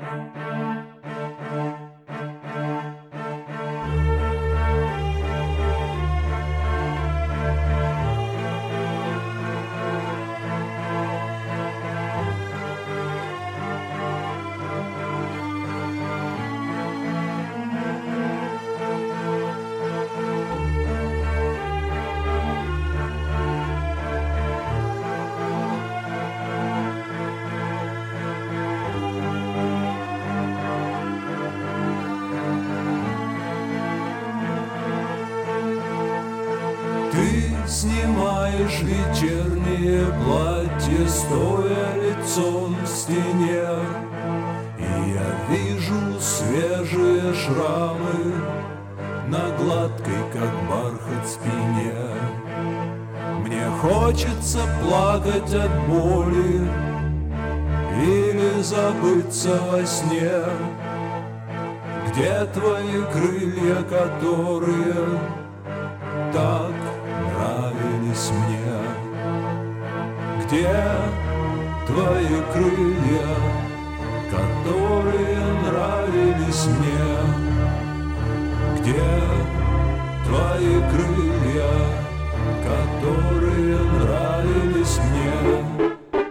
Ты снимаешь вечернее платье, стоя лицом к стене, и я вижу свежие шрамы на гладкой, как бархат, спине. Мне хочется плакать от боли или забыться во сне. Где твои крылья, которые так нравились мне? Где твои крылья, которые нравились мне? Где твои крылья, которые нравились мне?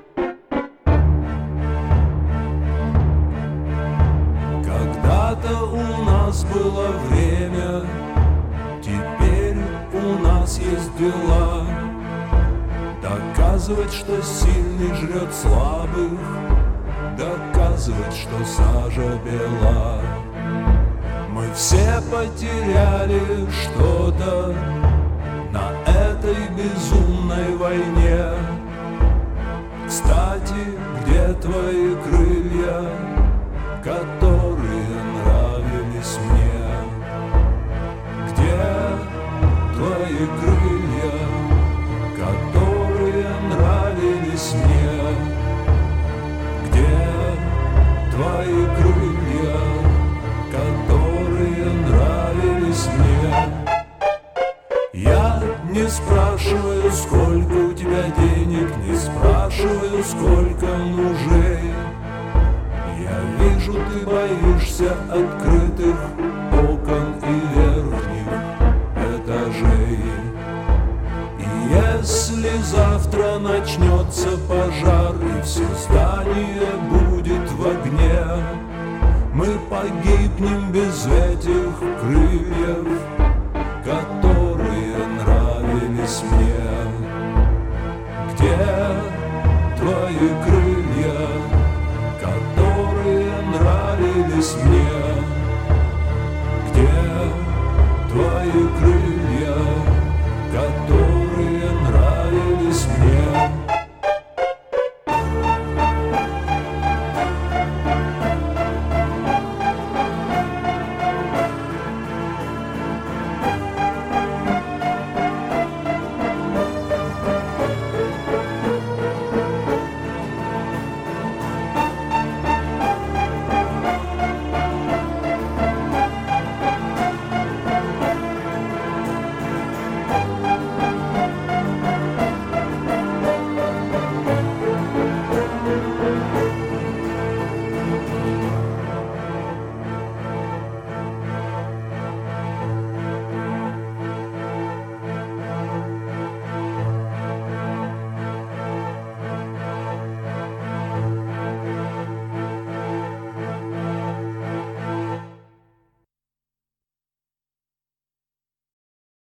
Когда-то у нас было время, теперь у нас есть дела. Доказывать, что сильный жрет слабых, доказывать, что сажа бела. Мы все потеряли что-то на этой безумной войне. Кстати, где твои крылья, которые нравились мне? Где твои крылья, которые нравились мне? Где твои крылья, которые нравились мне? Я не спрашиваю, сколько у тебя денег, не спрашиваю, сколько мужей. Я вижу, ты боишься открытых окон и верхних этажей. И если завтра начнется пожар и все здание будет в огне, мы погибнем без этих крыльев.